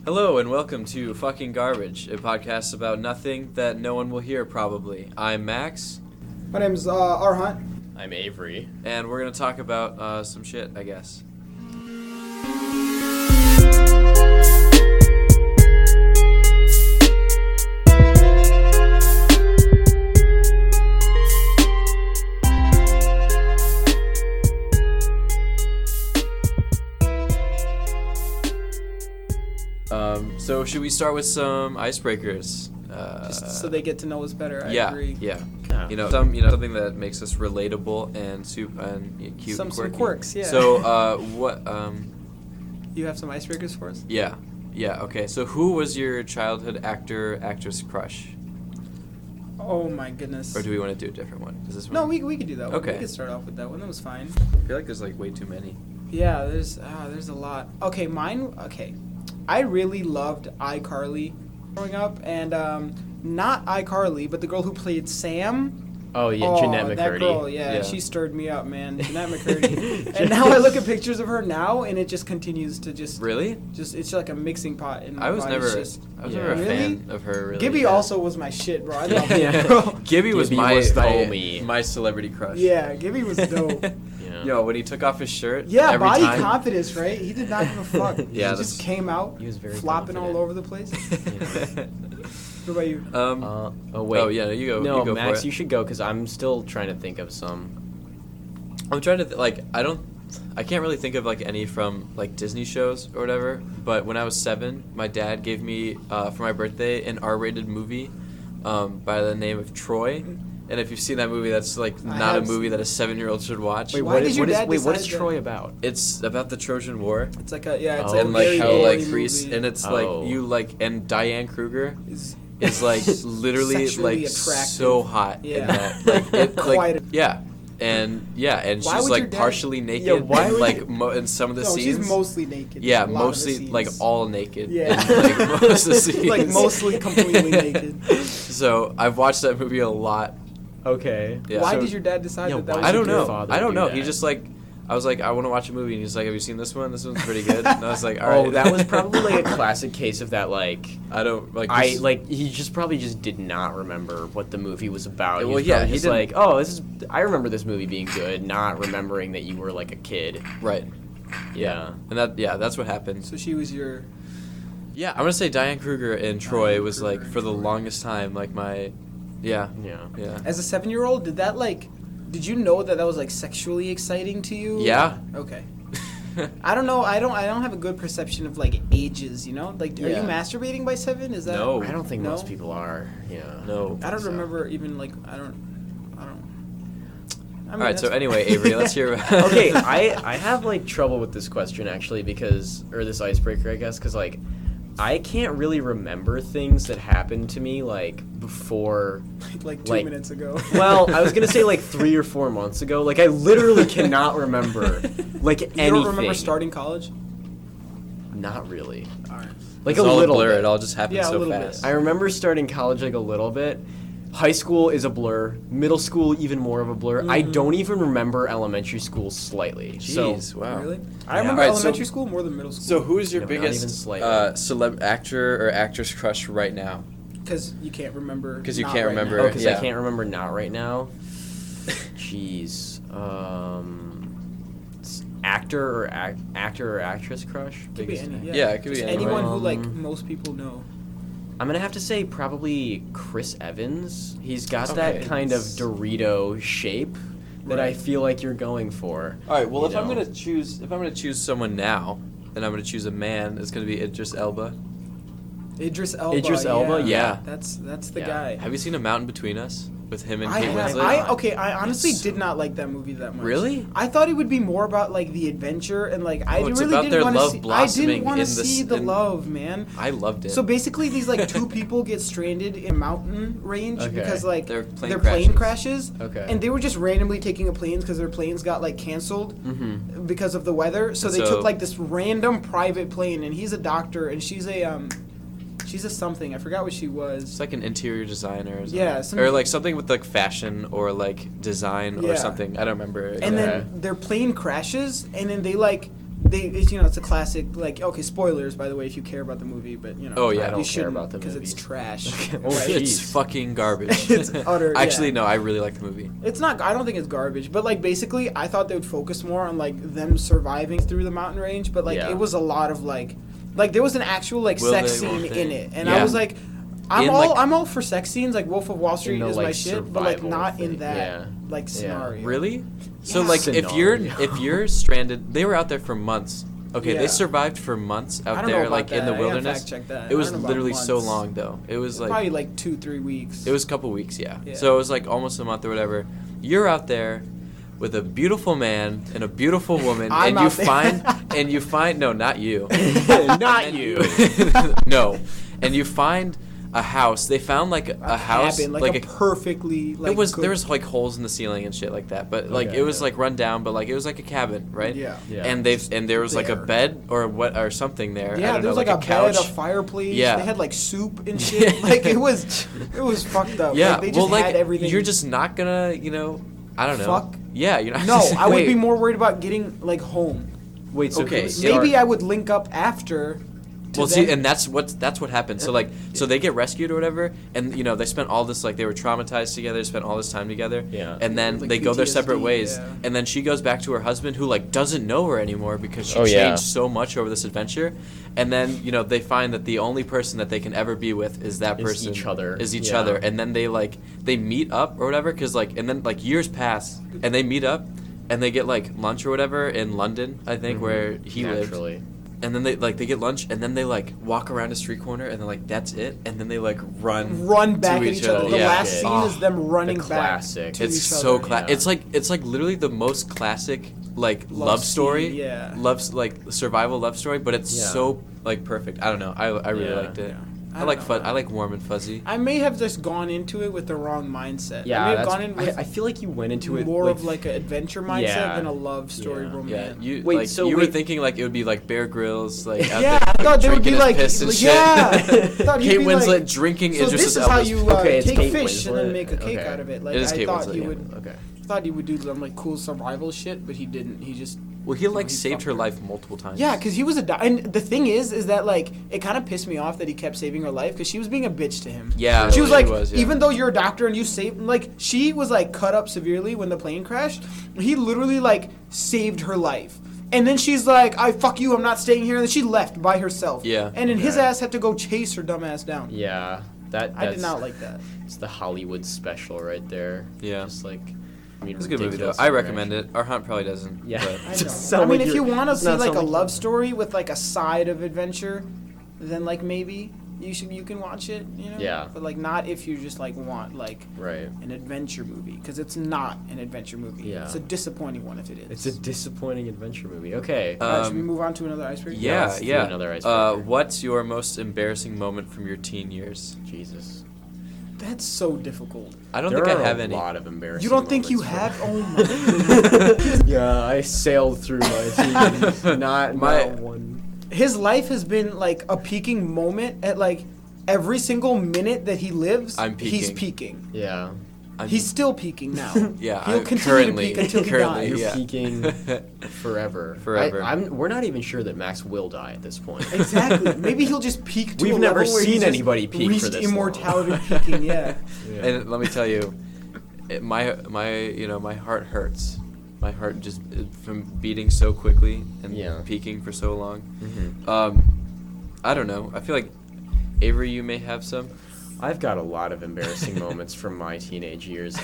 Hello and welcome to Fucking Garbage, a podcast about nothing that no one will hear probably. I'm Max. My name's Arhunt. I'm Avery. And we're going to talk about some shit, I guess. So should we start with some icebreakers? Just so they get to know us better. I agree. Yeah. Something that makes us relatable and cute Some and quirky. quirks, yeah. So, what? You have some icebreakers for us? Yeah. Okay. So, who was your childhood actress crush? Oh my goodness. Or do we want to do a different one? Is this one? No, we could do that one. Okay. We could start off with that one. That was fine. I feel like there's like way too many. Yeah, there's a lot. Okay, mine. Okay, I really loved iCarly growing up, and not iCarly, but the girl who played Sam. Oh, yeah, Jeanette McCurdy. That girl, Yeah. she stirred me up, man. Jeanette McCurdy. And now I look at pictures of her now, and it just continues to Really? it's like a mixing pot in my I was body. never It's just, a fan of her. Really. Gibby yeah. also was my shit, bro. I love Yeah. that girl. Gibby was Gibby my was the homie. my celebrity crush. Yeah, Gibby was dope. Yeah. Yo, when he took off his shirt. Yeah, every body time. confidence, right? He did not give a fuck. Yeah, He just came out, He was very flopping confident. all over the place. What about you? Oh, wait. Oh yeah, you go. No, you go Max, for it. you should go because I'm still trying to think of some. I'm trying to I can't really think of like any from like Disney shows or whatever. But when I was 7, my dad gave me for my birthday an R-rated movie by the name of Troy. And if you've seen that movie, that's like I not a have movie seen that a 7-year-old should watch. Wait, Why did your dad what decide is that? Troy about? It's about the Trojan War. It's like a it's Oh, like a And like very how gory like movie. Greece, and it's Oh. like you like, and Diane Kruger Is- is like literally Sexually like attractive. so hot in Yeah. that. Like, it, Quite like a- yeah, and Why she's would your like dad- partially naked. Yeah, why and, would like you- in some of the No, scenes. she's mostly naked. Yeah, A lot of the mostly like scenes. all naked. Yeah. in, like most of the scenes. Like mostly completely naked. So I've watched that movie a lot. Okay. Yeah. Why So- did your dad decide Yeah, that that why was I don't your know. father I don't do know. that? He just like, I was like, I want to watch a movie, and he's like, have you seen this one? This one's pretty good. And I was like, all right. Oh, that was probably like a classic case of that. Like, I don't like. I this- like he just probably just did not remember what the movie was about. Yeah, He well, was yeah, probably he just didn't- like, oh, this is. I remember this movie being good, not remembering that you were like a kid. right. Yeah. And that's what happened. So she was your. Yeah, I'm gonna say Diane Kruger and Troy Diane was Kruger like and for the Troy. longest time like my, yeah. Yeah. As a 7-year-old, did you know that was like sexually exciting to you? Yeah. Okay. I don't know. I don't have a good perception of like ages. You know, like are you Yeah. masturbating by 7? Is that? No. I don't think No? most people are. Yeah. No. I don't So- remember even like I don't. I mean, All right. So that's- anyway, Avery, let's hear. Okay, I have like trouble with this question actually or this icebreaker I guess because like I can't really remember things that happened to me like before. like 2 like- minutes ago. Well, I was gonna say like 3 or 4 months ago. Like I literally cannot remember like You anything. don't remember starting college? Not really. All right. Like It's a all little blur. bit. It all just happened Yeah, a so little fast. bit. I remember starting college like a little bit. High school is a blur. Middle school even more of a blur. I don't even remember elementary school slightly. Jeez, wow. Really? I Yeah. remember Alright, so- elementary school more than middle So school. who is your Yeah, but not even biggest slightly. celeb actor or actress crush right now? Because you can't remember. 'Cause you not can't right remember now. Oh, because Yeah. I can't remember not right now. Jeez. Actor or actress crush? Could be Biggest any. actor. Yeah, it could be Just anyone. anyone who like Um, most people know. I'm gonna have to say probably Chris Evans. He's got Okay. that kind of Dorito shape that I Right. feel like you're going for. All right. Well, you if I'm know. gonna choose someone now, and I'm gonna choose a man, it's gonna be Idris Elba. Idris Elba. Idris Elba, yeah. That's the Yeah. guy. Have you seen A Mountain Between Us with him and I Kate have. Winslet? I honestly It's did not like that movie that much. Really? I thought it would be more about like the adventure and like I Oh, it's really about didn't their want to love see. I blossoming didn't want to in the see the in- love, man. I loved it. So basically, these like two people get stranded in a mountain range Okay. because like Their plane their plane crashes. Okay. And they were just randomly taking a planes because their planes got like canceled Mm-hmm. because of the weather. So they So- took like this random private plane, and he's a doctor, and she's a something. I forgot what she was. It's like an interior designer or something. Yeah, some- or like something with like fashion or like design or Yeah. something. I don't remember. And exactly. then their plane crashes, and then they like it's a classic. Like, okay, spoilers by the way, if you care about the movie, but Oh, yeah. I don't you care shouldn't about the because movie. it's trash. Oh, Right? jeez. It's fucking garbage. It's utter. Actually, yeah. no, I really like the movie. It's not. I don't think it's garbage, but like basically, I thought they would focus more on like them surviving through the mountain range, but like Yeah. it was a lot of like there was an actual like Will sex they, won't scene they? in it, and Yeah. I was like, I'm In, all like- I'm all for sex scenes. Like Wolf of Wall Street the, is my like, shit, but like survival not in thing, that yeah. like scenario. Really? So Yeah. like Scenario. if you're stranded, they were out there for months. Okay, Yeah. they survived for months I out don't know there, about like in that. the I gotta wilderness. fact check that. It was I don't know about literally so months. long though. It was like Probably like 2-3 weeks. it was a couple weeks, yeah. Yeah. So it was like almost a month or whatever. You're out there with a beautiful man and a beautiful woman, I'm and you out there. find no, not you, Not And you. no, and you find a house. They found like a house, cabin, like a perfectly like it was good- there was like holes in the ceiling and shit like that, but like Okay, it was yeah. like run down, but like it was like a cabin, right? Yeah. Yeah. And there was like a There. bed or something there. I Yeah, don't there know, was like a couch. bed, a fireplace. Yeah. They had like soup and shit. Like it was fucked up. Yeah, like, they just well, like had everything. you're just not gonna, I don't know. Fuck? Yeah, you're not. No, I would Wait. be more worried about getting like home. Wait, so Okay, who's yeah. Maybe I would link up after. to Well, see, them. and that's what happened. So like, so they get rescued or whatever, and they spent all this like they were traumatized together, spent all this time together, Yeah. and then Like they go their separate PTSD, ways, yeah. and then she goes back to her husband who like doesn't know her anymore because she Oh, yeah. changed so much over this adventure, and then they find that the only person that they can ever be with is that Is person each other. is each Yeah. other, and then they meet up or whatever, cause like and then like years pass and they meet up. And they get like lunch or whatever in London, I think, where he lived. Naturally. And then they get lunch, and then they like walk around a street corner, and they're like, "That's it." And then they like run back to at each other. The Yeah. last Yeah. scene Oh, is them running the back. classic. To It's each so other. Yeah. It's like literally the most classic like love scene, story. yeah. Love's like survival love story, but it's Yeah. so like perfect. I don't know. I really Yeah. liked it. Yeah. I like don't know. I like warm and fuzzy. I may have just gone into it with the wrong mindset. Yeah, I may have that's- gone in with I feel like you went into it more like, of like an adventure mindset Yeah. than a love story Yeah. Yeah, romance. you Wait, like so you were wait- thinking like it would be like Bear Grylls like out Yeah, there, I thought they would be drinking like, his piss and like, shit. yeah. I thought he'd Kate be Winslet like, drinking so Idris this is how Elba's- you Okay, it's take Kate fish and then Winslet. make a cake Okay. out of it. Like It is I Kate thought Winslet, he yeah. would. Okay. Thought he would do some like cool survival shit, but he didn't. He just Well, he like he saved fucked her her. life multiple times. yeah, because he was and the thing is that like it kind of pissed me off that he kept saving her life because she was being a bitch to him. Yeah, She was really like, yeah. even though you're a doctor and you saved, like, she was like cut up severely when the plane crashed. He literally like saved her life. And then she's like, I fuck you, I'm not staying here. And then she left by herself. Yeah. And then his Okay. ass had to go chase her dumb ass down. Yeah, that's I did not like that. It's the Hollywood special right there. Yeah. Just like, I mean, It's a good movie though. ridiculous I recommend interaction. it. Our Hunt probably doesn't. Yeah. but- I Just know. sound I mean, like if you you're- want to does see not like sound a like love you- story with like a side of adventure, then like maybe you can watch it, you know? Yeah. But like not if you just like want like Right. an adventure movie, because it's not an adventure movie. Yeah. It's a disappointing one if it is. It's a disappointing adventure movie. Okay. Alright, should we Um, move on to another icebreaker? Yeah, Yeah, let's do yeah. another icebreaker. What's your most embarrassing moment from your teen years? Jesus. That's so difficult. I don't There think I are have a any. lot of embarrassing. You don't think you moments have? for- Oh my goodness. Yeah, I sailed through my teens. Not My- one. His life has been like a peaking moment at like every single minute that he lives. I'm He's peaking. peaking. Yeah. I'm- He's still peaking now. Yeah, He'll I- continue currently, to peak until he currently, dies. You're yeah. peaking forever. Forever. We're not even sure that Max will die at this point. Exactly. Maybe he'll just peak to We've a never level where seen he's just anybody peak for reached this long. immortality peaking. Yeah. And let me tell you, my my heart hurts. My heart just from beating so quickly and Yeah. peaking for so long. Mhm. I don't know. I feel like Avery, you may have some. I've got a lot of embarrassing moments from my teenage years.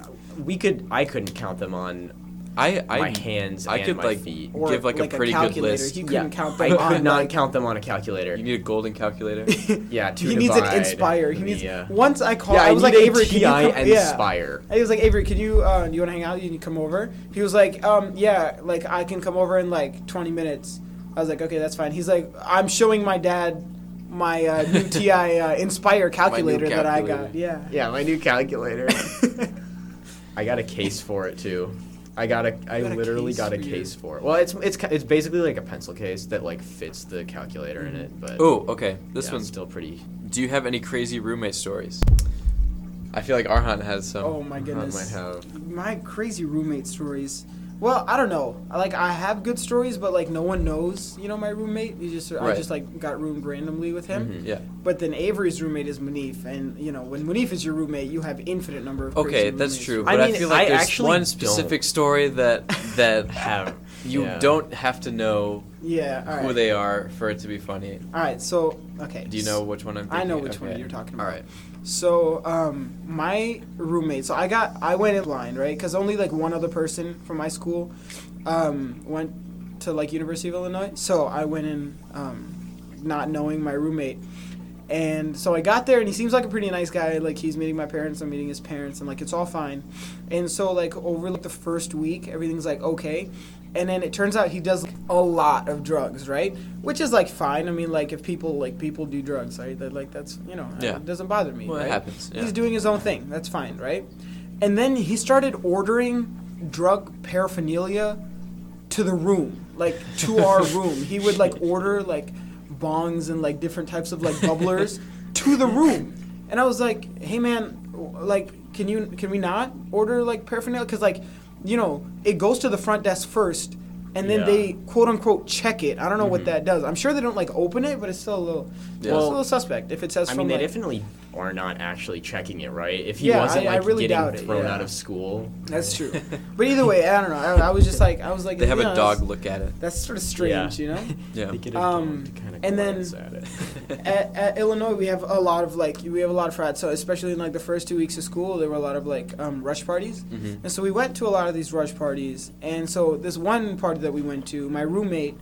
I couldn't count them on I my hands I and could my like feet. Or give like a pretty good calculator. list. He couldn't count them I on, could not like- count them on a calculator. You need a golden calculator. Yeah, to He needs an divide Inspire. He the, needs. uh, Once I called, yeah, I was like, need a Avery, can you TI come? and Yeah. Spire. I was like, Avery, can you? Do you want to hang out? You need to come over. He was like, yeah, like I can come over in like 20 minutes. I was like, okay, that's fine. He's like, I'm showing my dad my new TI Inspire calculator that I got. calculator. Yeah. Yeah, my new calculator. I got a case for it too. I got a literally case got a for your- case for it. Well, it's basically like a pencil case that like fits the calculator in it, but Oh, okay. This yeah, one's. it's still pretty. Do you have any crazy roommate stories? I feel like Arhan has some. Oh my I goodness. might have. My crazy roommate stories. Well, I don't know. Like, I have good stories, but like no one knows. You know, my roommate. I Right. just like got roomed randomly with him. Mhm. Yeah. But then Avery's roommate is Munif, and you know, when Munif is your roommate, you have infinite number of. crazy Okay, that's roommates. true. I But I, mean, feel like I there's actually one don't. specific story that Have you yeah. don't have to know Yeah. All right. who they are for it to be funny. All right. So okay. Do you know which one I'm thinking? I know which Okay. one you're talking about. All right. So, my roommate. So I went in blind, right? Because only like one other person from my school went to like University of Illinois. So I went in not knowing my roommate, and so I got there, and he seems like a pretty nice guy. Like he's meeting my parents, I'm meeting his parents, and like it's all fine. And so like over like the first week, everything's like okay. And then it turns out he does a lot of drugs, right? Which is like fine. I mean, like if people do drugs, right? That like that's Yeah. it doesn't bother me. Well, right? it happens. Yeah. He's doing his own thing. That's fine, right? And then he started ordering drug paraphernalia to the room, like to our room. He would like order like bongs and like different types of like bubblers to the room. And I was like, "Hey man, like can we not order like paraphernalia, cuz like, you know, it goes to the front desk first and then Yeah. they quote unquote check it. I don't know what that does. I'm sure they don't like open it, but it's still a little Yeah. it's a little suspect if it says I from mean, they like, definitely are not actually checking it, right? If he Yeah, wasn't I like really getting doubt it, thrown yeah. out of school, That's true. But either way, I don't know. I was just like, They have you a know, dog That's, look at it. that's sort of strange, you know. Yeah. they get a Um, dog to kind of and then- glance at it. At Illinois, we have a lot of frats. So especially in like the first 2 weeks of school, there were a lot of like rush parties, Mhm. and so we went to a lot of these rush parties. And so this one party that we went to, my roommate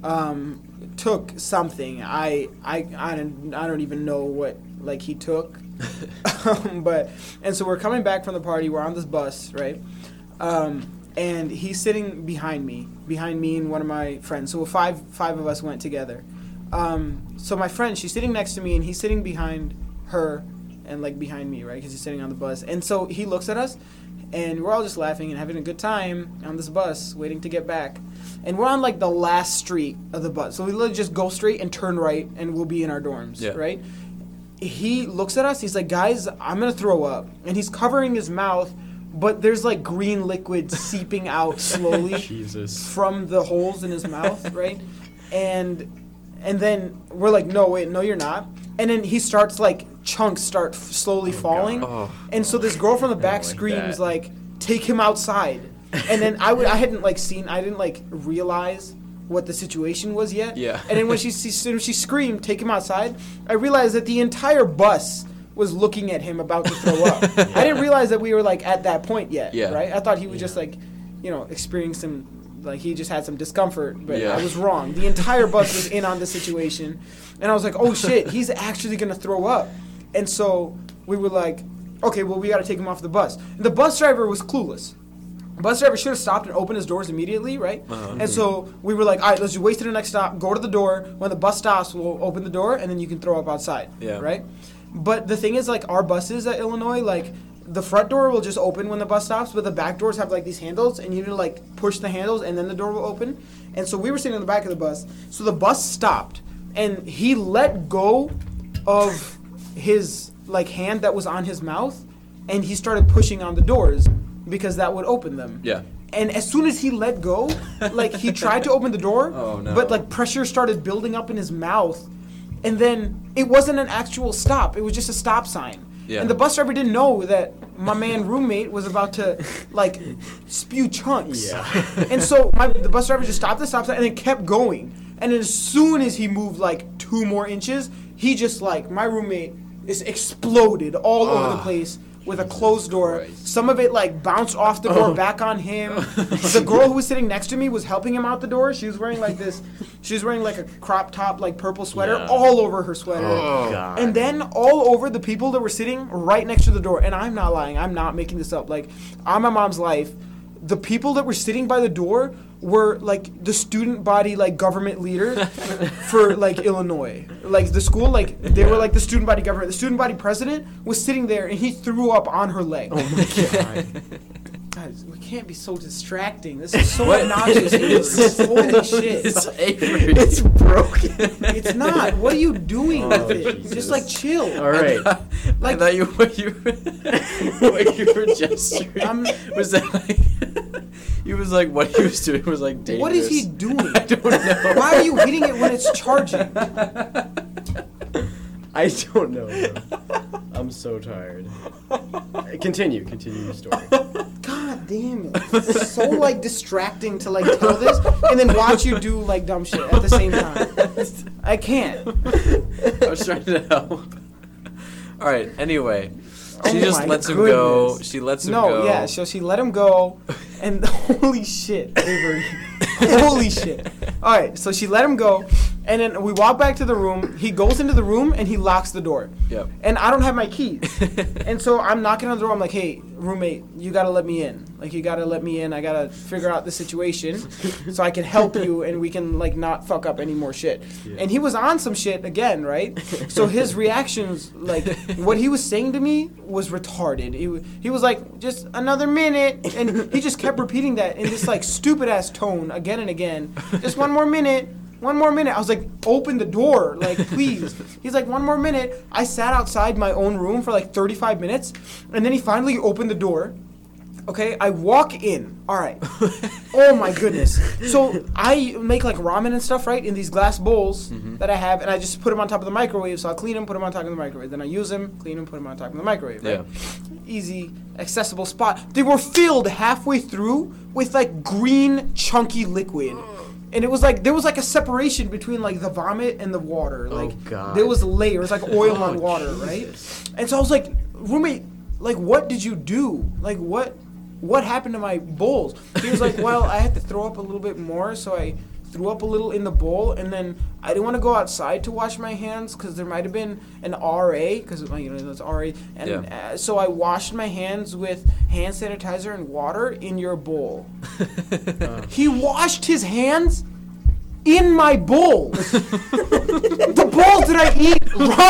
took something. I don't even know what like he took. And so we're coming back from the party. We're on this bus, right? And he's sitting behind me and one of my friends. So five of us went together. So my friend, she's sitting next to me, and he's sitting behind her, and like behind me, right? Because he's sitting on the bus. And so he looks at us, and we're all just laughing and having a good time on this bus, waiting to get back. And we're on like the last street of the bus, so we literally just go straight and turn right, and we'll be in our dorms, Yeah. right? He looks at us. He's like, "Guys, I'm gonna throw up," and he's covering his mouth, but there's like green liquid seeping out slowly Jesus. from the holes in his mouth, right? And then we're like, "No, wait, no, you're not." And then he starts like chunks start slowly falling, Oh. and so this girl from the back like screams that. like, "Take him outside!" And then I didn't like realize what the situation was yet. Yeah. And then when she screamed, "Take him outside!" I realized that the entire bus was looking at him about to throw up. I didn't realize that we were like at that point yet. Yeah. Right? I thought he was just like, you know, experiencing some, like he just had some discomfort, but Yeah. I was wrong. The entire bus was in on the situation, and I was like, "Oh shit, he's actually gonna throw up." And so we were like, "Okay, well we got to take him off the bus." And the bus driver was clueless. The bus driver should have stopped and opened his doors immediately, right? Uh-huh. And so we were like, "All right, let's just wait to the next stop. Go to the door. When the bus stops, we'll open the door, and then you can throw up outside." Yeah. Right? But the thing is, like, our buses at Illinois, like, the front door will just open when the bus stops, but the back doors have, like, these handles, and you need to, like, push the handles, and then the door will open. And so we were sitting in the back of the bus. So the bus stopped, and he let go of his, like, hand that was on his mouth, and he started pushing on the doors because that would open them. Yeah. And as soon as he let go, like, he tried to open the door, Oh, no. but, like, pressure started building up in his mouth. And then it wasn't an actual stop. It was just a stop sign. Yeah. And the bus driver didn't know that my man roommate was about to, like, spew chunks. Yeah. And so the bus driver just stopped the stop sign and then kept going. And as soon as he moved, like, 2 more inches, he just, like, my roommate just exploded all over the place with a closed door. Christ. Some of it, like, bounced off the door back on him. The girl who was sitting next to me was helping him out the door. She was wearing, like, a crop top, like, purple sweater Yeah. all over her sweater. Oh. God. And then all over the people that were sitting right next to the door, and I'm not lying, I'm not making this up. Like, on my mom's life, the people that were sitting by the door were like the student body, like government leaders for like Illinois. Like the school, like they were like the student body government. The student body president was sitting there, and he threw up on her leg. Oh my God. Guys, we can't be so distracting. This is so What? obnoxious. Holy shit. It's Avery. It's broken. It's not. What are you doing Oh, with it? Jesus. Just like chill. All right. I Like- thought what you were gesturing I'm- was that like you He was like, what he was doing was like dangerous. What is he doing? I don't know. Why are you hitting it when it's charging? I don't know, bro. I'm so tired. Continue your story. God damn it. It's so, like, distracting to, like, tell this and then watch you do, like, dumb shit at the same time. I can't. I was trying to help. All right. Anyway, she Oh just my lets him go. goodness. She lets him go. No, yeah, so she let him go, and holy shit, Avery. Holy shit. All right, so she let him go, and then we walk back to the room. He goes into the room, and he locks the door. Yep. And I don't have my keys. And so I'm knocking on the door. I'm like, hey, roommate, you got to let me in. Like, you got to let me in. I got to figure out the situation so I can help you, and we can, like, not fuck up any more shit. Yeah. And he was on some shit again, right? So his reactions, like, what he was saying to me was retarded. He was like, just another minute. And he just kept repeating that in this, like, stupid-ass tone again and again. Just one more minute. One more minute. I was like, open the door. Like, please. He's like, one more minute. I sat outside my own room for like 35 minutes. And then he finally opened the door. Okay, I walk in. All right. Oh my goodness. So I make like ramen and stuff, right, in these glass bowls that I have, and I just put them on top of the microwave. So I'll clean them, put them on top of the microwave. Then I use them, clean them, put them on top of the microwave. Right? Yeah. Easy, accessible spot. They were filled halfway through with like green, chunky liquid. And it was like, there was like a separation between like the vomit and the water. Like, God. there was layers, like oil on Oh, water, Jesus. right? And so I was like, roommate, like, what did you do? Like, what happened to my bowls? He was like, well, I had to throw up a little bit more, so I threw up a little in the bowl, and then I didn't want to go outside to wash my hands because there might have been an RA, because it's RA, and so I washed my hands with hand sanitizer and water in your bowl. He washed his hands in my bowls. The bowls that I eat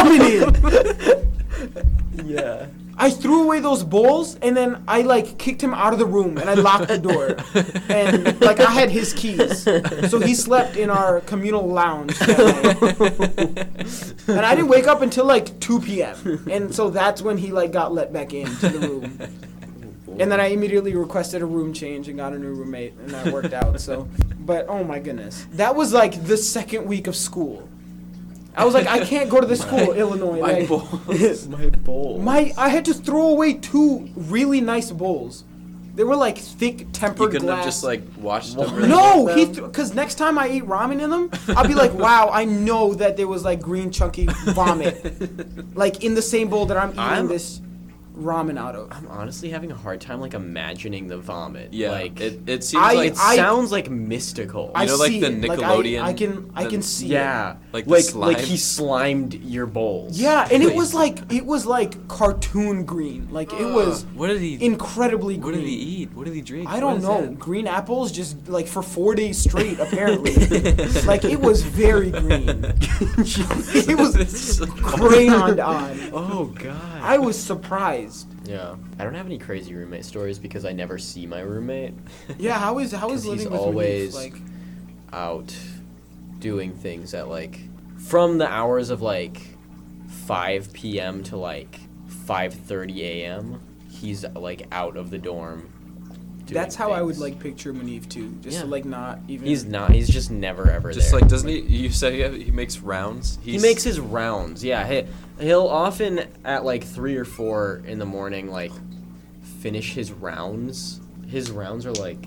ramen in. Yeah. I threw away those bowls, and then I, like, kicked him out of the room, and I locked the door. And, like, I had his keys. So he slept in our communal lounge that night. And I didn't wake up until, like, 2 p.m. And so that's when he, like, got let back into the room. And then I immediately requested a room change and got a new roommate, and that worked out. So, but, oh, my goodness. That was, like, the second week of school. I was like, I can't go to the school, Illinois. My Like, bowls. My bowl. I had to throw away 2 really nice bowls. They were like thick You tempered couldn't glass. have just like washed What? them. Really No, well? because next time I eat ramen in them, I'll be like, wow, I know that there was like green chunky vomit, like in the same bowl that I'm eating this ramen out of. I'm honestly having a hard time like imagining the vomit. Yeah, Like it seems I- like it sounds like mystical. I know, like, see the it. Like, Nickelodeon, I can the- see yeah. it. Like the like slime. he slimed your bowls. Yeah, and it was like cartoon green. Like it was What did he? incredibly green. What did he eat? What did he drink? I What don't is know. that? Green apples just like for 4 days straight, apparently. Like it was very green. It was It's so- crayoned on. Oh god. I was surprised. Yeah. I don't have any crazy roommate stories because I never see my roommate. Yeah, how is 'Cause living he's with always Manif, like out doing things at like from the hours of like 5 p.m. to like 5:30 a.m. He's like out of the dorm. doing that's how I would things. like picture Manif too. Just Yeah. to like not even He's not. He's just never ever Just there. like doesn't he? You said he makes rounds. He makes his rounds. Yeah, he'll often at like 3 or 4 in the morning like finish his rounds. His rounds are like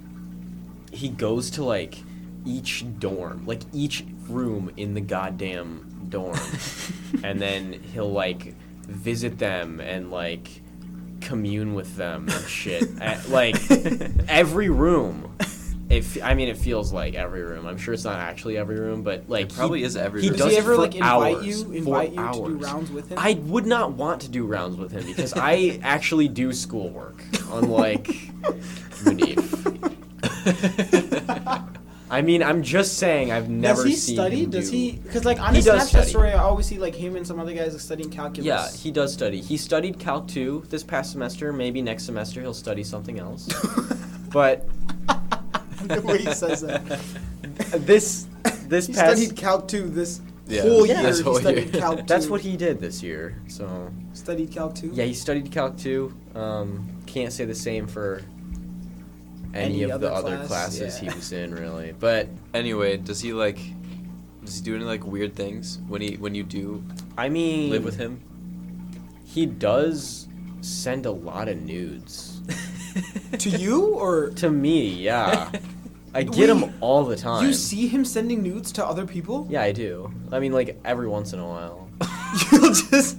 he goes to like each dorm, like each room in the goddamn dorm, and then he'll like visit them and like commune with them and shit. Like every room. It feels like every room. I'm sure it's not actually every room, but like It probably is every He room. Does does he ever for like hours, invite you for to do hours. rounds with him? I would not want to do rounds with him because I actually do schoolwork, unlike Munif. I mean, I'm just saying I've never Does he seen study? him Does do- he? Because like on He his does Snapchat study. story, I always see like him and some other guys like, studying calculus. Yeah, he does study. He studied Calc 2 this past semester. Maybe next semester he'll study something else. But The way he says that. this He past studied Calc 2 this Yeah. whole Yeah, year. this He whole studied year. Calc 2. that's what he did this year. So studied Calc 2. yeah, he studied Calc 2. Can't say the same for any of the other class, classes yeah. he was in, really. But Anyway, does he do any like weird things when you do I mean, live with him? he does send a lot of nudes To you or to me. Yeah, I get Wait, them all the time. you see him sending nudes to other people? Yeah, I do. I mean, like every once in a while. You'll just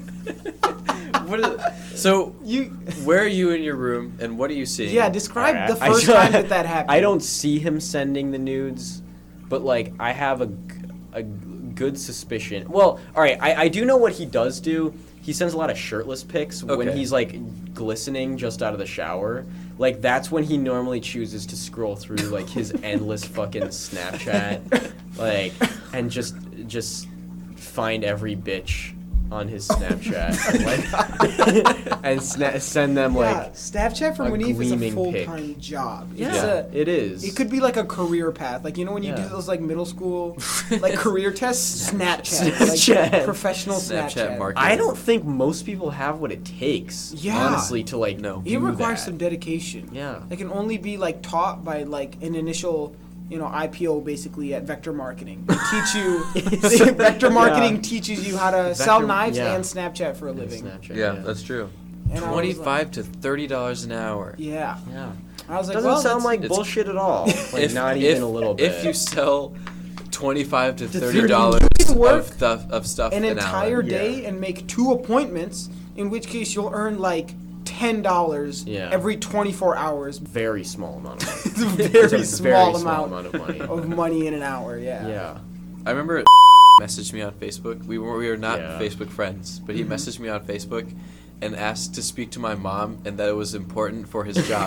So you. where are you in your room and what are you seeing? Yeah, describe Alright, the first time that happened. I don't see him sending the nudes, but like I have a good suspicion. Well, all right, I do know what he does do. He sends a lot of shirtless pics when Okay. he's like glistening just out of the shower. Like that's when he normally chooses to scroll through like his endless fucking Snapchat, like and just find every bitch on his Snapchat and, send them Yeah, like Snapchat for a Munif is a gleaming full-time job. It's yeah, a- it is. It could be like a career path. Like, you know when you Yeah. do those like middle school like career tests? Snapchat. Snapchat. Like professional Snapchat Snapchat. marketing. I don't think most people have what it takes, Yeah. honestly, to like No. It do requires that. some dedication. Yeah. It can only be like taught by like an initial, IPO basically at Vector Marketing. They teach you Vector Marketing teaches you how to sell Vector- knives yeah. and Snapchat for a living. Snapchat, Yeah, that's true. And I was $25 to $30 an hour. Yeah. yeah. I was like, Doesn't well, sound that's- like it's- bullshit at all. Like not even a little bit. If you sell $25 to $30 You can work of stuff an entire hour. day Yeah. and make 2 appointments, in which case you'll earn like $10 Yeah. every 24 hours. very small amount of money. It's a very, It's a small, very small amount amount of money. of money in an hour. Yeah. Yeah. I remember messaged me on Facebook. We were not Yeah. Facebook friends, but he messaged me on Facebook and asked to speak to my mom and that it was important for his job.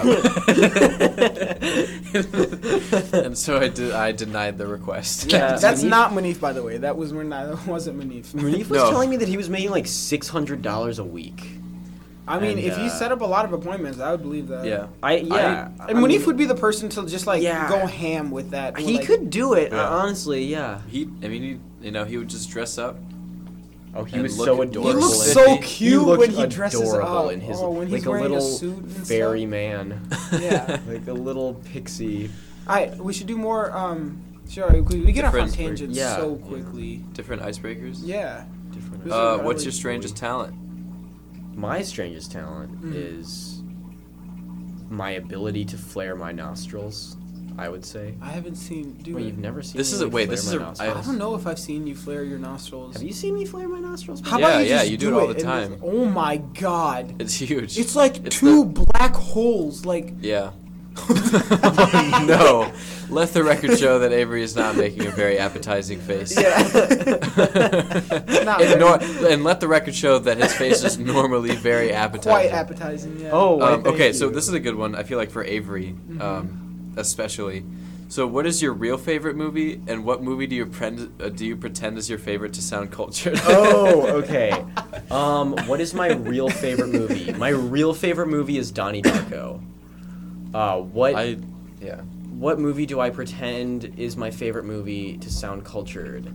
And so I denied the request. Yeah. That's Munif- not Munif, by the way. That wasn't Munif. Munif was No. telling me that he was making like $600 a week. I mean, And, if he uh, set up a lot of appointments, I would believe that. Yeah. And Munif would be the person to just like Yeah. go ham with that. He like, could do it, Yeah. honestly, yeah. He would just dress up. Oh, he And was look so adorable. He adorable. looks He so looked cute looked when he dresses adorable up. in his when he's like a wearing little suit and fairy stuff. man. Yeah. Like a little pixie. We should do more. Sure, we get off on Different- tangents yeah. so quickly. Different icebreakers. Yeah. Different. This is What's really your strangest talent? My strangest talent Mm. is my ability to flare my nostrils, I would say. I haven't seen. Dude, Wait, you've never seen This me is a- like, wait, flare this my is a- nostrils? I don't know if I've seen you flare your nostrils. Have you seen me flare my nostrils? How Yeah, about you yeah, just you do it all the and time. just- oh my god. It's huge. It's like It's two black holes. Like. Yeah. No. Let the record show that Avery is not making a very appetizing face. Not and, very- and let the record show that his face is normally very appetizing. Quite appetizing. Yeah. Oh, wait, thank Okay, you. so this is a good one. I feel like for Avery, especially. So, what is your real favorite movie, and what movie do you pretend is your favorite to sound cultured? Oh, okay. What is my real favorite movie? My real favorite movie is Donnie Darko. Yeah. What movie do I pretend is my favorite movie to sound cultured?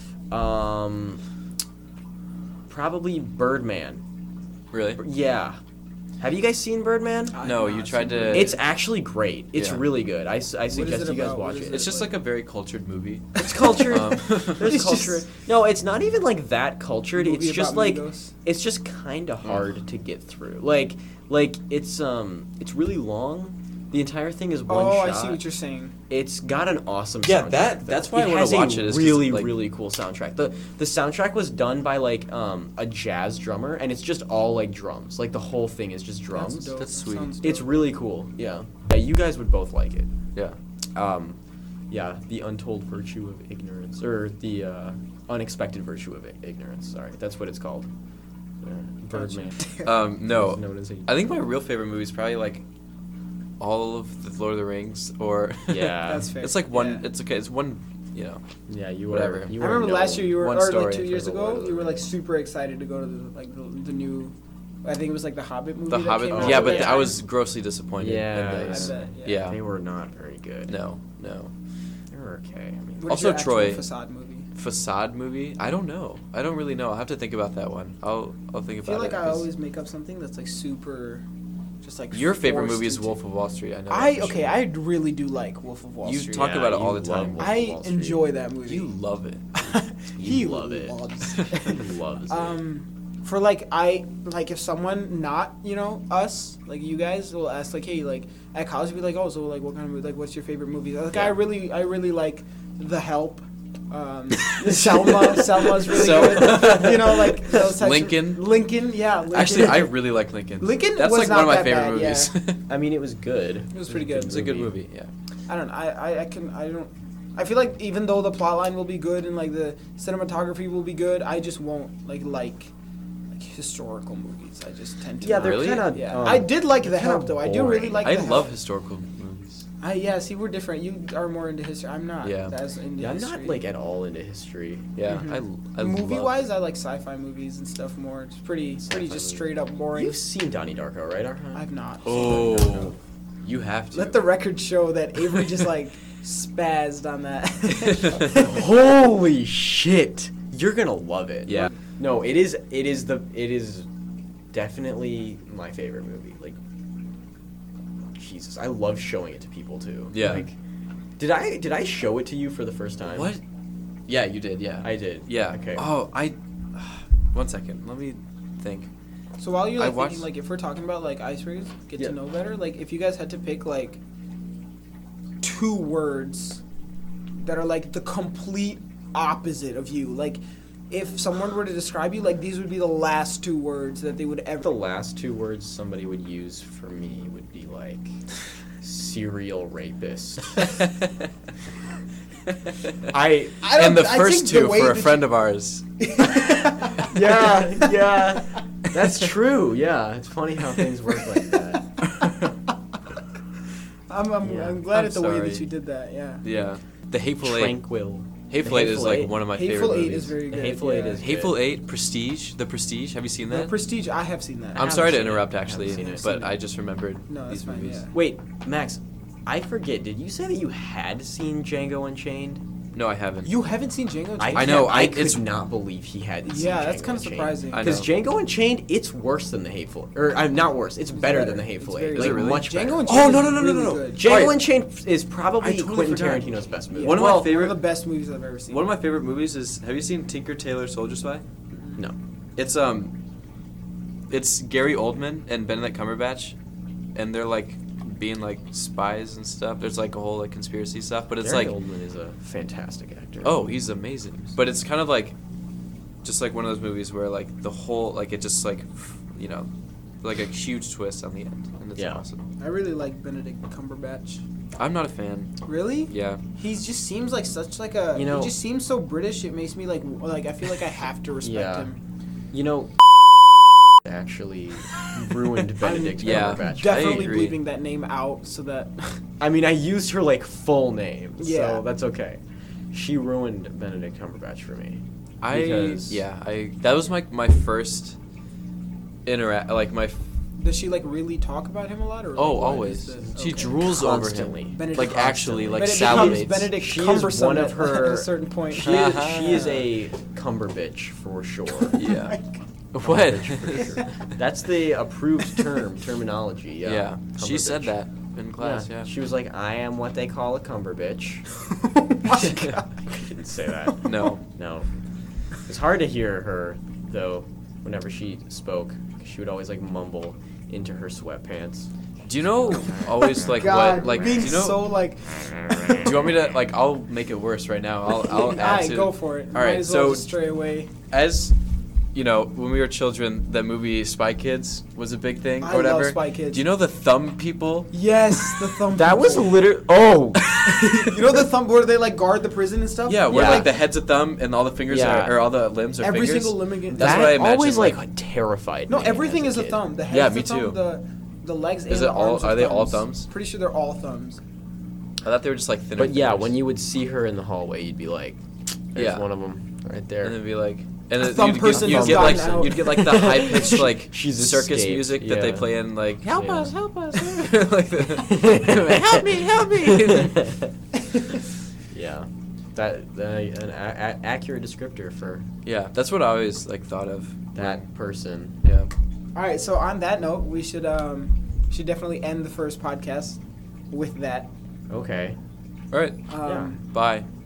Probably Birdman. Really? Yeah. Have you guys seen Birdman? I've No, not you tried seen to- it. It's actually great. It's Yeah. really good. I suggest it you guys about? What watch is it. It's just like a very cultured movie. It's cultured. Um, There's It's culture. just- No, it's not even like that cultured. Movie It's just about like Migos. it's just kind of hard to get through. Like it's really long. The entire thing is one Oh, shot. I see what you're saying. It's got an awesome Yeah, soundtrack. that's why I wanna has a watch it, is 'cause, really like- really cool soundtrack. The soundtrack was done by like a jazz drummer, and it's just all like drums. Like the whole thing is just drums. dope. That's sweet. Sounds It's dope. really cool. Yeah. Yeah, you guys would both like it. Yeah. Yeah, The Untold Virtue of Ignorance, or the Unexpected Virtue of Ignorance. Sorry, that's what it's called. Birdman. No. Is known as a- I think my real favorite movie is probably like all of the Lord of the Rings, or Yeah. That's fair. it's like one. Yeah. It's okay. It's one. You know. Yeah, you Whatever. were. You I were remember last year you were, one or story like 2 for years the Lord of ago, the you were like Rings. super excited to go to the new. I think it was like the Hobbit movie. The that Hobbit. Came out yeah, at but that I time. was grossly disappointed. Yeah, in I those. bet, Yeah. They were not very good. No. They were okay. I mean, What is Also your actual Troy. Facade movie. Facade movie? I don't know. I don't really know. I'll have to think about that one. I'll think I about feel like it. I 'cause- always make up something that's like super, just like Your favorite forced movie is into- Wolf of Wall Street. I know. that for sure. I really do like Wolf of Wall You Street. talk about it all you the time. love Wolf of I Wall Street. enjoy that movie. You love it. He love it. loves He loves it. For if someone not us you guys will ask hey at college be like, oh, so what kind of movie, what's your favorite movie? Yeah. I really like The Help. Selma's really So- good. Those types Lincoln? Lincoln, yeah. Lincoln. Actually, I really like Lincoln. Lincoln That's was like not one of my that favorite bad, movies. I mean, it was good. It was pretty good. It's a good movie. Yeah. I don't know. I feel like even though the plot line will be good and the cinematography will be good, I just won't like historical movies. I just tend to. Yeah, not. they're Really? kind of. Yeah, I did like The Help though. I do really boring. like. I The love Help. historical movies. See, we're different. You are more into history. I'm not. Yeah. As into Yeah, I'm history. not at all into history. Yeah, Mhm. I Movie love- wise, I like sci-fi movies and stuff more. It's pretty Sci-fi just movies. straight up boring. You've seen Donnie Darko, right, Arhan? I've not. Oh, you have to. Let the record show that Avery just spazzed on that. Holy shit! You're gonna love it. Yeah. No, it is definitely my favorite movie. Jesus, I love showing it to people too. Yeah. Did I show it to you for the first time? What? Yeah, you did. Yeah. I did. Yeah. Okay. Oh, One second. Let me think. So while you're I thinking, watched- if we're talking about icebreakers, get Yeah. to know better. If you guys had to pick 2 words that are the complete opposite of you, if someone were to describe you, these would be the last 2 words that they would ever. The last 2 words somebody would use for me would be serial rapist. I And the I first think the 2 way for a that friend of ours. yeah, that's true. Yeah, it's funny how things work like that. I'm glad I'm at the way sorry. that you did that. Yeah. Yeah. The Hateful Eight. Tranquil. Hateful The Eight is Hateful Eight. one of my Hateful favorite Eight movies. is very The good. Hateful Eight yeah. is- Hateful good. Eight, Prestige. The Prestige. Have you seen The that? Prestige. I have seen that. I I'm haven't sorry to seen it. interrupt, I haven't actually, seen it. but I just remembered No, that's these fine, movies. yeah. Wait, Max, I forget. Did you say that you had seen Django Unchained? No, I haven't. You haven't seen Django? I know, I it's- could not believe he hadn't seen Yeah, that's Django kind of Unchained. surprising. I Because know. Django Unchained, it's worse than the Hateful, or I'm not worse. It's better better. than the Hateful It's Eight. very Is it really? Much better. Django Unchained Oh, is no, no, no, no, really no. good. Django Alright. Unchained is probably I totally Quentin forgot. Tarantino's best movie. One of Well, my favorite. one of the best movies I've ever seen. One of my favorite movies is. Have you seen Tinker Tailor Soldier Spy? No. It's Gary Oldman and Benedict Cumberbatch, and they're being spies and stuff. There's a whole conspiracy stuff, but it's Gary Oldman is a fantastic actor. oh, he's amazing. But it's kind of just one of those movies where the whole it just a huge twist on the end, and it's Yeah. awesome. I really like Benedict Cumberbatch. I'm not a fan. Really? Yeah. He just seems like such a. You know- he just seems so British. It makes me I feel like I have to respect Yeah. him. You know, actually ruined Benedict yeah. Cumberbatch. Definitely agree. bleeping that name out so that. I mean, I used her full name, Yeah. so that's okay. She ruined Benedict Cumberbatch for me. Because- That was my first my Does she really talk about him a lot or? oh what always is this? she Okay. drools Constantly. over him Benedict actually constantly. But it salivates. becomes Benedict She is cumbersome one of at her- a certain point. She is a cumberbitch for sure. Yeah. Oh What? That's the approved terminology. Yeah. Yeah, she said Cumberbitch. that in class. Yeah. She was like, I am what they call a cumberbitch. Oh my god. She didn't say that. No. No. It's hard to hear her, though, whenever she spoke. 'Cause she would always mumble into her sweatpants. Do you know always God, what being do you know? so Do you want me to I'll make it worse right now. I'll add Alright, to go for it. All Might right, as well so just stray away. as when we were children, the movie Spy Kids was a big thing I or whatever. love Spy Kids. Do you know the thumb people? Yes, the thumb. That was people. literally. Oh! You know the thumb where they guard the prison and stuff. Yeah, where Yeah. the head's a thumb and all the fingers Yeah. are, or all the limbs are Every fingers. single limb again. That's that what I imagined, always like- terrified No, me everything as is a kid. thumb. The head's Yeah, the me thumb, too. The legs and Is it the all- arms are they all thumbs? Pretty sure they're all thumbs. I thought they were just thinner. But yeah, fingers. when you would see her in the hallway, you'd be like, there's Yeah. one of them right there. and then be like, and A then thumb you'd person get, has you'd get gotten out. you'd get the high pitched She's circus escaped, music that they yeah. play in help Yeah. us, help us, help me, help me. Yeah. That an accurate descriptor for Yeah, that's what I always thought of. that person. Yeah. All right. So on that note, we should should definitely end the first podcast with that. Okay. All right. Yeah. Bye.